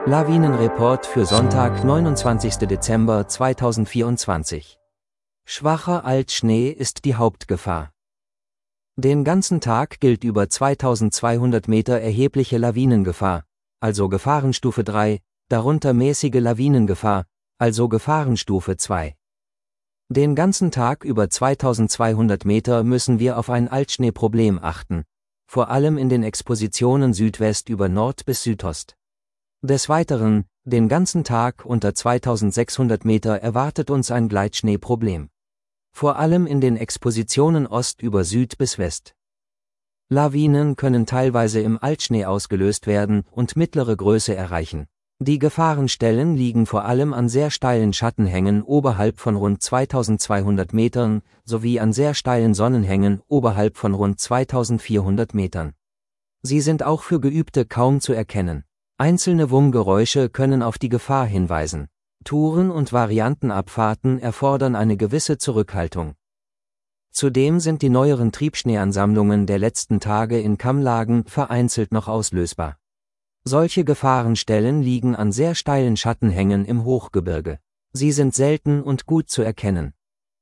Lawinenreport für Sonntag, 29. Dezember 2024. Schwacher Altschnee ist die Hauptgefahr. Den ganzen Tag gilt über 2200 Meter erhebliche Lawinengefahr, also Gefahrenstufe 3, darunter mäßige Lawinengefahr, also Gefahrenstufe 2. Den ganzen Tag über 2200 Meter müssen wir auf ein Altschneeproblem achten, vor allem in den Expositionen Südwest über Nord bis Südost. Des Weiteren, den ganzen Tag unter 2600 Meter erwartet uns ein Gleitschneeproblem. Vor allem in den Expositionen Ost über Süd bis West. Lawinen können teilweise im Altschnee ausgelöst werden und mittlere Größe erreichen. Die Gefahrenstellen liegen vor allem an sehr steilen Schattenhängen oberhalb von rund 2200 Metern sowie an sehr steilen Sonnenhängen oberhalb von rund 2400 Metern. Sie sind auch für Geübte kaum zu erkennen. Einzelne Wummgeräusche können auf die Gefahr hinweisen. Touren und Variantenabfahrten erfordern eine gewisse Zurückhaltung. Zudem sind die neueren Triebschneeansammlungen der letzten Tage in Kammlagen vereinzelt noch auslösbar. Solche Gefahrenstellen liegen an sehr steilen Schattenhängen im Hochgebirge. Sie sind selten und gut zu erkennen.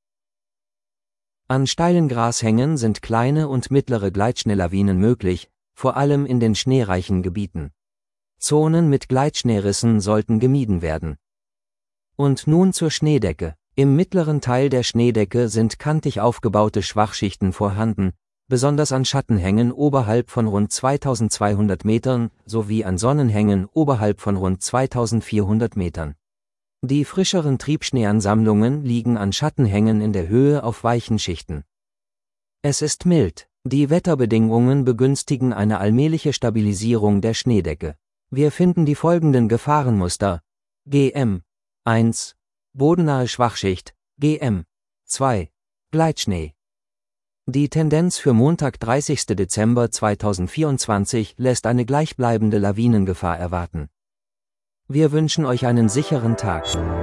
An steilen Grashängen sind kleine und mittlere Gleitschneelawinen möglich, vor allem in den schneereichen Gebieten. Zonen mit Gleitschneerissen sollten gemieden werden. Und nun zur Schneedecke. Im mittleren Teil der Schneedecke sind kantig aufgebaute Schwachschichten vorhanden, besonders an Schattenhängen oberhalb von rund 2200 Metern sowie an Sonnenhängen oberhalb von rund 2400 Metern. Die frischeren Triebschneeansammlungen liegen an Schattenhängen in der Höhe auf weichen Schichten. Es ist mild. Die Wetterbedingungen begünstigen eine allmähliche Stabilisierung der Schneedecke. Wir finden die folgenden Gefahrenmuster: GM 1, bodennahe Schwachschicht, GM 2, Gleitschnee. Die Tendenz für Montag, 30. Dezember 2024 lässt eine gleichbleibende Lawinengefahr erwarten. Wir wünschen euch einen sicheren Tag.